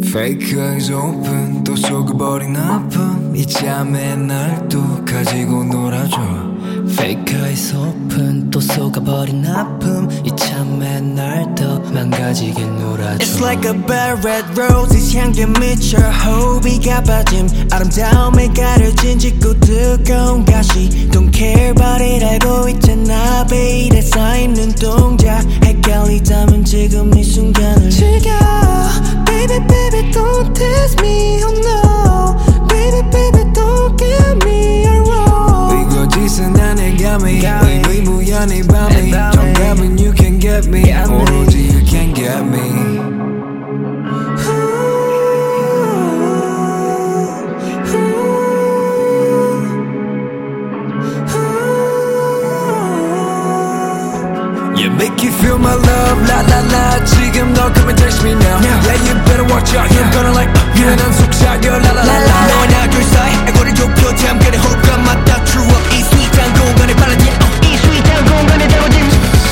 Fake eyes open 또 속여버린 아픔 이 잠에 날 또 가지고 놀아줘 Fake eyes open 또 속아버린 아픔 이참에 날 더 망가지게 놀아줘 It's like a bad red roses 향기에 미쳐 호비가 빠짐 아름다움에 가려진 짙고 뜨거운 가시 Don't care about it 알고 있잖아 베일에 쌓인 눈동자 헷갈리다면 지금 이 순간을 즐겨 Baby baby don't test me oh no Baby baby don't get me wrong 이거짓은 안 해감이 의무야 네 밤이 정답은 you can get me 오로지 you can get me Yeah, make you feel my love, la la la 지금 너 come and text me now Yeah, you better watch out, you're gonna like 유난한 속삭여, la la la la 너와 나 둘 사이 애고를 좁혀 잠깐의 호흡과 맞다 True up 이 스윗한 공간에 바라지 이 스윗한 공간에 담아진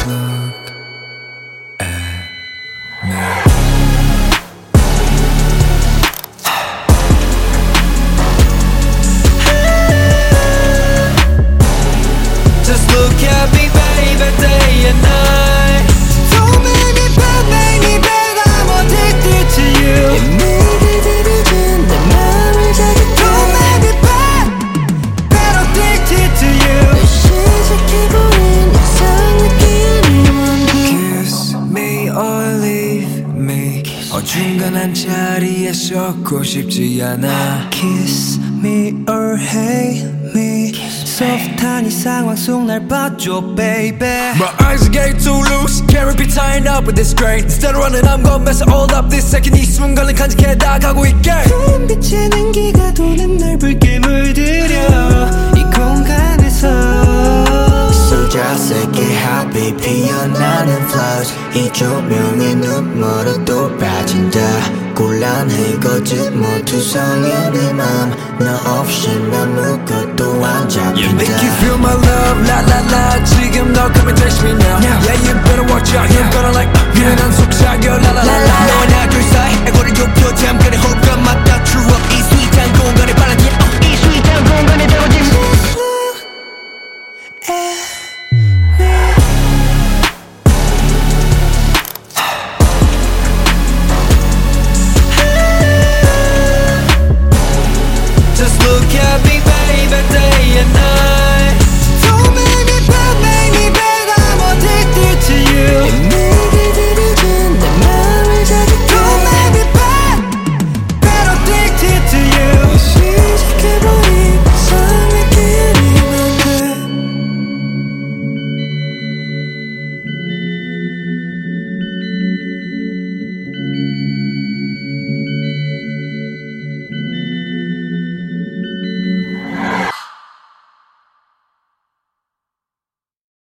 Just look at me baby day and night Don't make me bad I'm addicted to you 내게 들이던 내 맘을 자극해 Don't make me bad addicted to you 시작해버린 이상 느낌이 원해 Kiss me or leave me 어중간한 자리에 썩고 싶지 않아 Kiss me or hate me 소프트한 이 상황 속 날 봐줘 baby My eyes are getting too loose Can't be tying up with this grain Instead of running I'm gonna mess it all up This second 이 순간을 간직해 나가고 있게 푸른 빛의 냉기가 도는 날 붉게 물들여 이 공간에서 소자스럽게 하비 피어나는 flows 이 조명에 눈물도 빠진다 곤란해 거짓 모투성인 내 맘 너 없이 아무것도 안 잡힌다 Yeah, make you feel my love, la la la 지금 너 come and text me now Yeah, you better watch out, you're gonna like 유난한 속삭여, la la la la 너와 나 둘 사이 애고를 좁혀 잠깐의 호흡